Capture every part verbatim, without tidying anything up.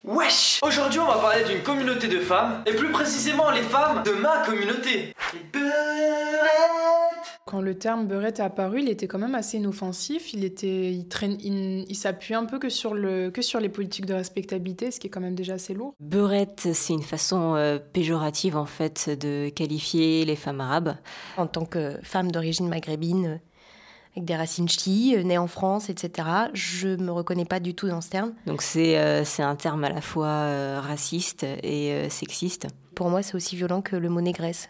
Wesh! Aujourd'hui on va parler d'une communauté de femmes, et plus précisément les femmes de ma communauté. Les beurettes! Quand le terme beurette est apparu, il était quand même assez inoffensif, il, était, il, traîne, il, il s'appuie un peu que sur, le, que sur les politiques de respectabilité, ce qui est quand même déjà assez lourd. Beurette, c'est une façon euh, péjorative en fait de qualifier les femmes arabes. En tant que femme d'origine maghrébine, avec des racines ch'tis, née en France, et cetera. Je ne me reconnais pas du tout dans ce terme. Donc c'est, euh, c'est un terme à la fois euh, raciste et euh, sexiste. Pour moi, c'est aussi violent que le mot négresse.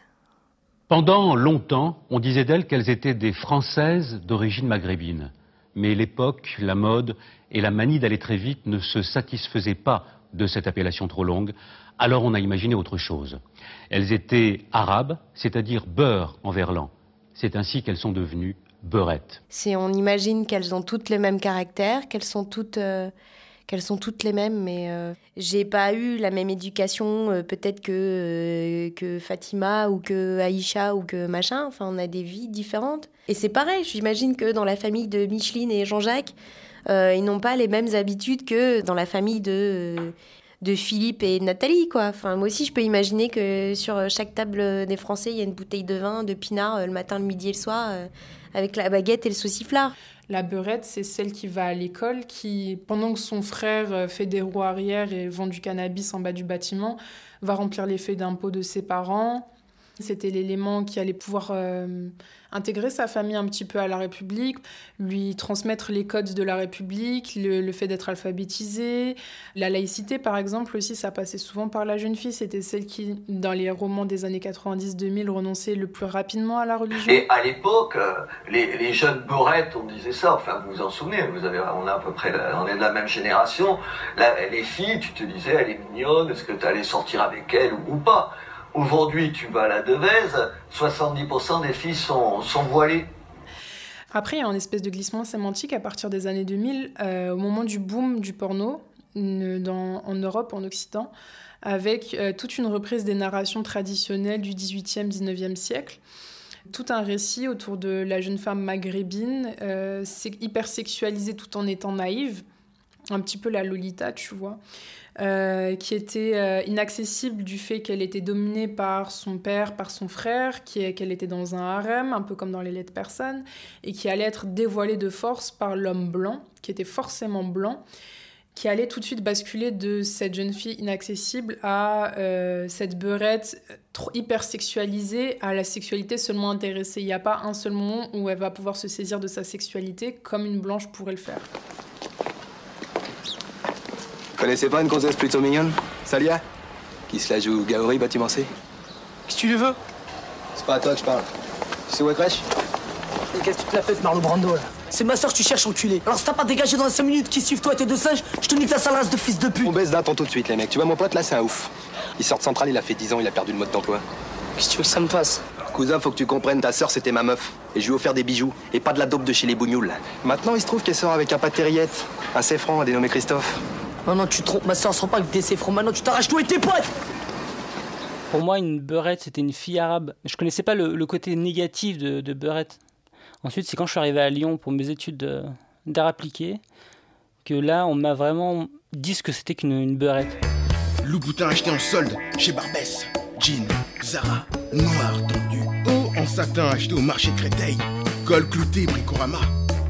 Pendant longtemps, on disait d'elles qu'elles étaient des Françaises d'origine maghrébine. Mais l'époque, la mode et la manie d'aller très vite ne se satisfaisaient pas de cette appellation trop longue. Alors on a imaginé autre chose. Elles étaient arabes, c'est-à-dire beurre en verlan. C'est ainsi qu'elles sont devenues beurettes. C'est, on imagine qu'elles ont toutes les mêmes caractères, qu'elles sont toutes, euh, qu'elles sont toutes les mêmes, mais euh, j'ai pas eu la même éducation, euh, peut-être que, euh, que Fatima ou que Aïcha ou que machin. Enfin, on a des vies différentes. Et c'est pareil, j'imagine que dans la famille de Micheline et Jean-Jacques, euh, ils n'ont pas les mêmes habitudes que dans la famille de... Euh, de Philippe et Nathalie, quoi. Enfin, moi aussi, je peux imaginer que sur chaque table des Français, il y a une bouteille de vin, de pinard, euh, le matin, le midi et le soir, euh, avec la baguette et le sauciflard. La beurette, c'est celle qui va à l'école, qui, pendant que son frère fait des roues arrière et vend du cannabis en bas du bâtiment, va remplir les feuilles d'impôt de ses parents. C'était l'élément qui allait pouvoir euh, intégrer sa famille un petit peu à la République, lui transmettre les codes de la République, le, le fait d'être alphabétisé. La laïcité, par exemple, aussi, ça passait souvent par la jeune fille. C'était celle qui, dans les romans des années quatre-vingt-dix deux mille, renonçait le plus rapidement à la religion. Et à l'époque, les, les jeunes beurettes, on disait ça, enfin vous vous en souvenez, vous avez, on, a à peu près, on est de la même génération. Là, les filles, tu te disais, elle est mignonne, est-ce que tu allais sortir avec elle ou, ou pas? Aujourd'hui, tu vas à la Devèze, soixante-dix pour cent des filles sont, sont voilées. Après, il y a un espèce de glissement sémantique à partir des années deux mille, euh, au moment du boom du porno dans, en Europe, en Occident, avec euh, toute une reprise des narrations traditionnelles du dix-huitième, dix-neuvième siècle. Tout un récit autour de la jeune femme maghrébine, euh, c'est hyper sexualisée tout en étant naïve, un petit peu la Lolita, tu vois. Euh, qui était euh, inaccessible du fait qu'elle était dominée par son père, par son frère, qui, qu'elle était dans un harem, un peu comme dans Les Laides Personnes, et qui allait être dévoilée de force par l'homme blanc, qui était forcément blanc, qui allait tout de suite basculer de cette jeune fille inaccessible à euh, cette beurette trop hyper sexualisée, à la sexualité seulement intéressée. Il n'y a pas un seul moment où elle va pouvoir se saisir de sa sexualité comme une blanche pourrait le faire. Connaissez pas une gonzesse plutôt mignonne, Salia, qui se la joue Gaori, bâtiment C? Qu'est-ce que tu lui veux? C'est pas à toi que je parle. Tu sais où est crèche? Et qu'est-ce que tu te la fais, Marlon Brando, là? C'est ma soeur que tu cherches, enculé. Alors si t'as pas dégagé dans les cinq minutes qui suivent toi et tes deux singes, je te nique la sale race de fils de pute. On baisse d'un ton tout de suite, les mecs. Tu vois, mon pote, là, c'est un ouf. Il sort de Centrale, il a fait dix ans, il a perdu le mode d'emploi. Qu'est-ce que tu veux que ça me fasse? Cousin, faut que tu comprennes, ta sœur, c'était ma meuf. Et je lui ai offert des bijoux, et pas de la dope de chez les bougnoules. Maintenant, il se trouve qu'elle sort avec un pâté-rillette, un céfran, dénommé Christophe. Non, non, tu te trompes, ma soeur sort pas avec des céfrons. Maintenant, tu t'arraches tout et tes potes. Pour moi, une beurette, c'était une fille arabe. Je connaissais pas le, le côté négatif de, de beurette. Ensuite, c'est quand je suis arrivé à Lyon pour mes études d'art appliqué que là, on m'a vraiment dit ce que c'était qu'une une beurette. Louboutin acheté en solde chez Barbès. Jean, Zara, noir tendu, haut en satin acheté au marché Créteil. Col clouté, Bricorama.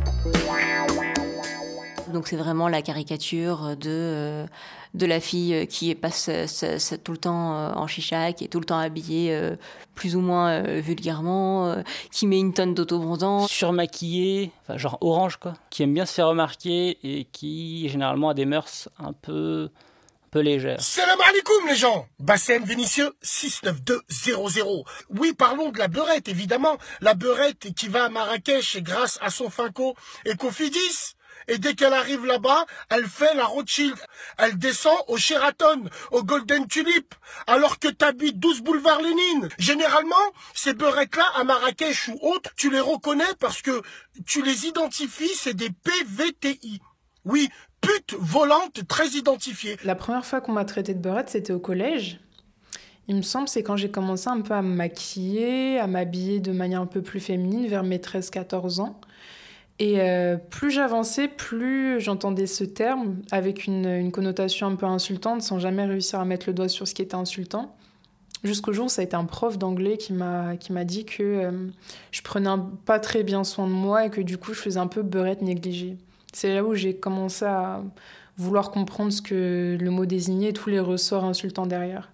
Donc c'est vraiment la caricature de, euh, de la fille qui passe euh, euh, tout le temps euh, en chicha, qui est tout le temps habillée euh, plus ou moins euh, vulgairement, euh, qui met une tonne d'autobondant. Surmaquillée, enfin genre orange quoi, qui aime bien se faire remarquer et qui généralement a des mœurs un peu, un peu légères. Salam alaikum les gens. Bassem Vénitieux six neuf deux zéro zéro. Oui, parlons de la beurette évidemment. La beurette qui va à Marrakech grâce à son finco et Cofidis. Et dès qu'elle arrive là-bas, elle fait la Rothschild. Elle descend au Sheraton, au Golden Tulip, alors que t'habites douze boulevard Lénine. Généralement, ces beurettes-là, à Marrakech ou autres, tu les reconnais parce que tu les identifies, c'est des P V T I. Oui, putes volantes très identifiées. La première fois qu'on m'a traité de beurette, c'était au collège. Il me semble, c'est quand j'ai commencé un peu à me maquiller, à m'habiller de manière un peu plus féminine, vers mes treize quatorze ans. Et euh, plus j'avançais, plus j'entendais ce terme avec une, une connotation un peu insultante, sans jamais réussir à mettre le doigt sur ce qui était insultant. Jusqu'au jour où ça a été un prof d'anglais qui m'a, qui m'a dit que euh, je prenais un, pas très bien soin de moi et que du coup je faisais un peu beurette négligée. C'est là où j'ai commencé à vouloir comprendre ce que le mot désignait et tous les ressorts insultants derrière.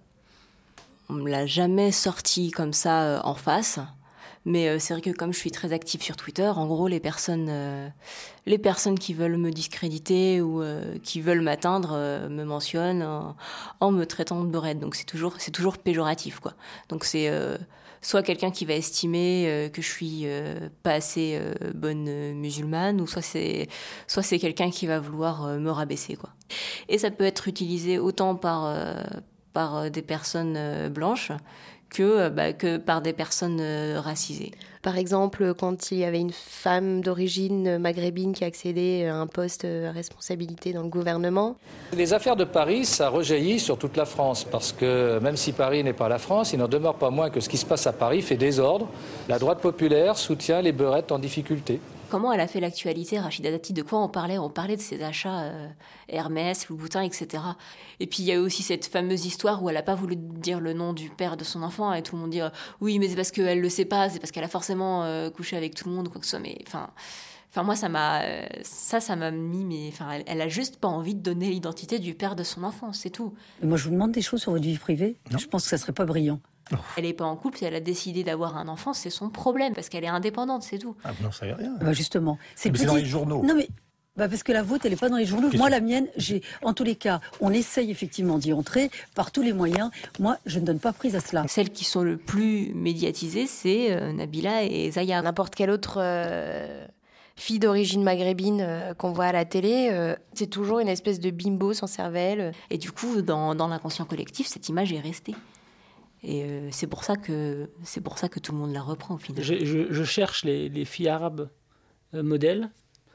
On me l'a jamais sorti comme ça euh, en face, mais euh, c'est vrai que comme je suis très active sur Twitter, en gros les personnes, euh, les personnes qui veulent me discréditer ou euh, qui veulent m'atteindre euh, me mentionnent en, en me traitant de beurette. Donc c'est toujours, c'est toujours péjoratif, quoi. Donc c'est euh, soit quelqu'un qui va estimer euh, que je suis euh, pas assez euh, bonne euh, musulmane, ou soit c'est, soit c'est quelqu'un qui va vouloir euh, me rabaisser, quoi. Et ça peut être utilisé autant par euh, par des personnes blanches que, bah, que par des personnes racisées. Par exemple, quand il y avait une femme d'origine maghrébine qui accédait à un poste à responsabilité dans le gouvernement. Les affaires de Paris, ça rejaillit sur toute la France, parce que même si Paris n'est pas la France, il n'en demeure pas moins que ce qui se passe à Paris fait désordre. La droite populaire soutient les beurettes en difficulté. Comment elle a fait l'actualité, Rachida Dati? De quoi on parlait? On parlait de ses achats euh, Hermès, Louboutin, et cetera. Et puis il y a eu aussi cette fameuse histoire où elle n'a pas voulu dire le nom du père de son enfant et tout le monde dit euh, oui, mais c'est parce qu'elle le sait pas, c'est parce qu'elle a forcément euh, couché avec tout le monde, quoi que ce soit. Mais enfin, enfin moi ça m'a, euh, ça, ça m'a mis, mais enfin, elle, elle a juste pas envie de donner l'identité du père de son enfant, c'est tout. Moi je vous demande des choses sur votre vie privée. Non. Je pense que ça serait pas brillant. Elle n'est pas en couple, si elle a décidé d'avoir un enfant, c'est son problème, parce qu'elle est indépendante, c'est tout. Ah, vous n'en savez rien. Bah justement. C'est, mais petit... c'est dans les journaux. Non, mais bah parce que la vôtre, elle n'est pas dans les journaux. Moi, la mienne, j'ai, en tous les cas, on essaye effectivement d'y entrer par tous les moyens. Moi, je ne donne pas prise à cela. Celles qui sont le plus médiatisées, c'est euh, Nabila et Zaya. N'importe quelle autre euh, fille d'origine maghrébine euh, qu'on voit à la télé, euh, c'est toujours une espèce de bimbo sans cervelle. Et du coup, dans, dans l'inconscient collectif, cette image est restée. Et euh, c'est pour ça que c'est pour ça que tout le monde la reprend au final. Je, je, je cherche les, les filles arabes euh, modèles.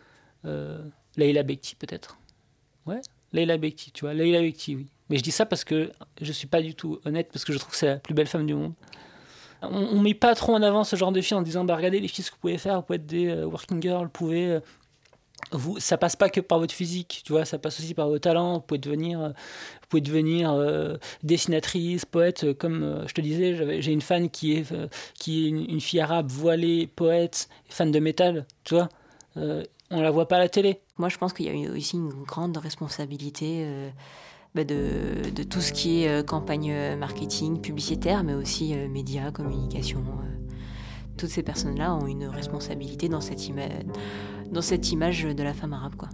Euh, Leïla Bekti peut-être. Ouais, Leïla Bekti, tu vois, Leïla Bekti, oui. Mais je dis ça parce que je suis pas du tout honnête, parce que je trouve que c'est la plus belle femme du monde. On, on met pas trop en avant ce genre de filles en disant bah regardez les filles ce que vous pouvez faire, vous pouvez être des euh, working girls, vous pouvez euh, Vous, ça passe pas que par votre physique, tu vois, ça passe aussi par vos talents. Vous pouvez devenir, vous pouvez devenir euh, dessinatrice, poète. Comme euh, je te disais, j'avais, j'ai une fan qui est, euh, qui est une, une fille arabe voilée, poète, fan de métal, tu vois. Euh, on la voit pas à la télé. Moi, je pense qu'il y a aussi une grande responsabilité euh, bah de, de tout ce qui est euh, campagne marketing, publicitaire, mais aussi euh, médias, communication. Euh. Toutes ces personnes-là ont une responsabilité dans cette image. dans cette image de la femme arabe, quoi.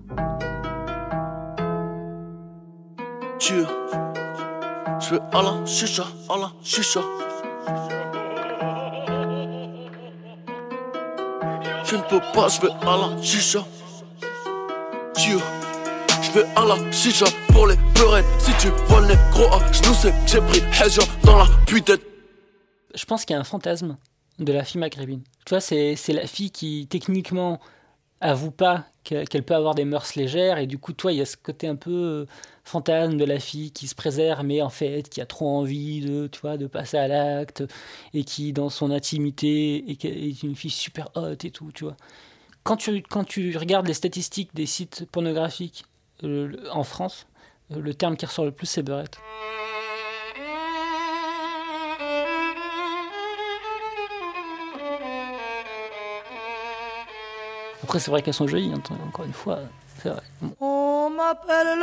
Dieu, je veux Allah, chicha, Allah, chicha. Je ne peux pas, je veux Allah, chicha. Dieu, je veux Allah, chicha pour les peurettes. Si tu vois les gros A, je nous sais que j'ai pris Haja dans la putain. Je pense qu'il y a un fantasme de la fille maghrébine. Tu vois, c'est, c'est la fille qui, techniquement, avoue pas qu'elle peut avoir des mœurs légères, et du coup, toi, il y a ce côté un peu fantasme de la fille qui se préserve, mais en fait, qui a trop envie de, tu vois, de passer à l'acte, et qui, dans son intimité, est, est une fille super hot et tout, tu vois. Quand tu, quand tu regardes les statistiques des sites pornographiques euh, en France, euh, le terme qui ressort le plus, c'est beurette. Après, c'est vrai qu'elles sont jolies, hein, encore une fois, c'est vrai. On m'appelle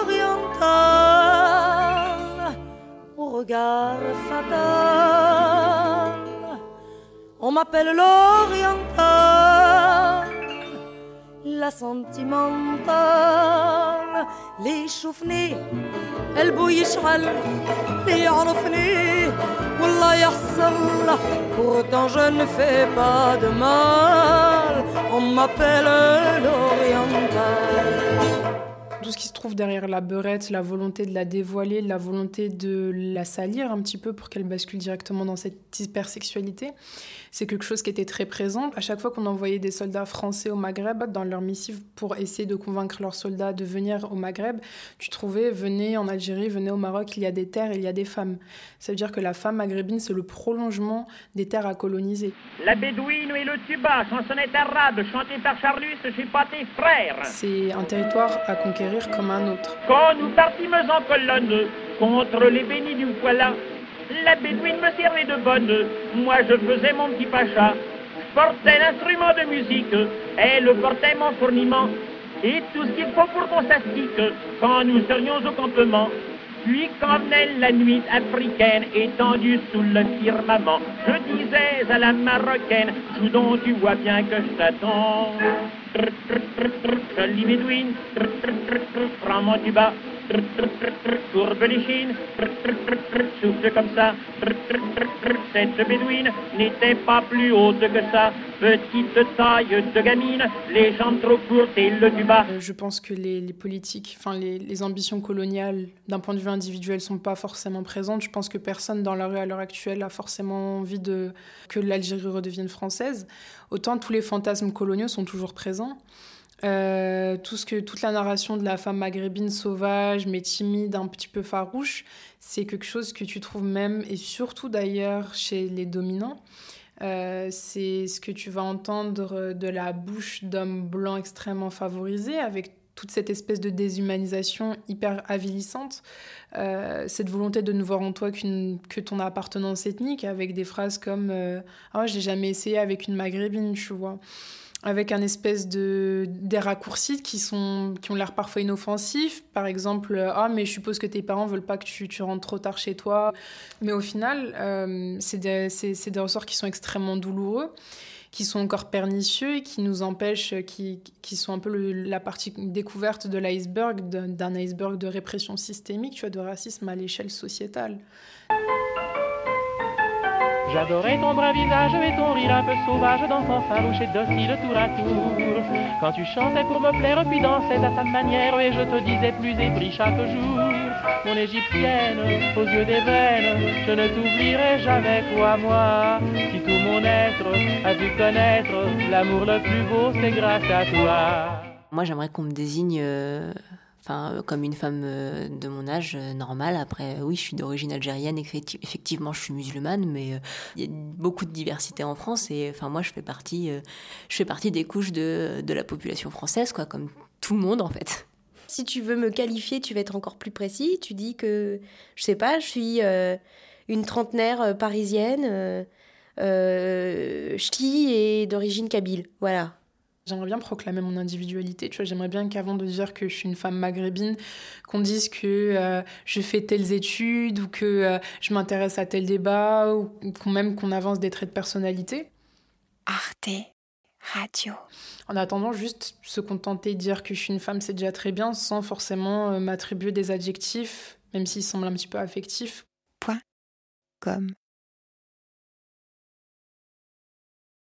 l'oriental, au regard fatal. On m'appelle l'oriental, la sentimentale. Les choufnés, elle bouille chal, les yarofnés, wallah yassal. Pourtant je ne fais pas de mal. On m'appelle l'oriental. Tout ce qui se trouve derrière la beurette, la volonté de la dévoiler, la volonté de la salir un petit peu pour qu'elle bascule directement dans cette hypersexualité, c'est quelque chose qui était très présent. À chaque fois qu'on envoyait des soldats français au Maghreb, dans leur missive pour essayer de convaincre leurs soldats de venir au Maghreb, tu trouvais, venez en Algérie, venez au Maroc, il y a des terres, il y a des femmes. Ça veut dire que la femme maghrébine, c'est le prolongement des terres à coloniser. La bédouine et le tuba, chansonnette arabe, chantée par Charlus, je suis pas tes frères. C'est un territoire à conquérir comme un autre. Quand nous partîmes en colonne contre les bénis du Voilà, la bédouine me servait de bonne, moi je faisais mon petit pacha. Je portais l'instrument de musique, elle portait mon fourniment, et tout ce qu'il faut pour qu'on s'astique quand nous serions au campement. Puis quand venait la nuit africaine, étendue sous le firmament, je disais à la marocaine, joue donc, tu vois bien que je t'attends. Jolie bédouine, prends mon tuba, courbe les chines, souffle comme ça. Cette bédouine n'était pas plus haute que ça, petite taille de gamine, les jambes trop courtes et le tuba. Je pense que les, les politiques, enfin les, les ambitions coloniales d'un point de vue individuel sont pas forcément présentes. Je pense que personne dans la rue à l'heure actuelle a forcément envie de, que l'Algérie redevienne française. Autant tous les fantasmes coloniaux sont toujours présents. Euh, tout ce que, toute la narration de la femme maghrébine sauvage, mais timide, un petit peu farouche, c'est quelque chose que tu trouves même, et surtout d'ailleurs chez les dominants. Euh, c'est ce que tu vas entendre de la bouche d'hommes blancs extrêmement favorisés, avec toute cette espèce de déshumanisation hyper avilissante, euh, cette volonté de ne voir en toi qu'une, que ton appartenance ethnique, avec des phrases comme euh, « Ah, oh, j'ai jamais essayé avec une maghrébine », tu vois, avec un espèce de des raccourcis qui sont qui ont l'air parfois inoffensifs, par exemple « Ah, mais je suppose que tes parents veulent pas que tu, tu rentres trop tard chez toi », mais au final, euh, c'est des, c'est, c'est des ressorts qui sont extrêmement douloureux, qui sont encore pernicieux et qui nous empêchent, qui, qui sont un peu le, la partie découverte de l'iceberg, d'un iceberg de répression systémique, tu vois, de racisme à l'échelle sociétale. J'adorais ton brun visage et ton rire un peu sauvage, dansant farouche et docile tour à tour. Quand tu chantais pour me plaire, puis dansais à ta manière, et je te disais plus épris chaque jour. Mon égyptienne, aux yeux d'ébène, je ne t'oublierai jamais, toi, moi. Si tout mon être a dû connaître l'amour le plus beau, c'est grâce à toi. Moi, j'aimerais qu'on me désigne... Euh... Enfin, comme une femme de mon âge, normale. Après, oui, je suis d'origine algérienne, effectivement, je suis musulmane, mais il y a beaucoup de diversité en France. Et enfin, moi, je fais partie, je fais partie des couches de, de la population française, quoi, comme tout le monde, en fait. Si tu veux me qualifier, tu vas être encore plus précis. Tu dis que, je sais pas, je suis euh, une trentenaire parisienne, euh, euh, ch'ti et d'origine kabyle. Voilà. J'aimerais bien proclamer mon individualité, tu vois, j'aimerais bien qu'avant de dire que je suis une femme maghrébine, qu'on dise que euh, je fais telles études ou que euh, je m'intéresse à tel débat ou qu'on, même qu'on avance des traits de personnalité. Arte Radio. En attendant, juste se contenter de dire que je suis une femme, c'est déjà très bien, sans forcément euh, m'attribuer des adjectifs, même s'ils semblent un petit peu affectifs. Point. Comme.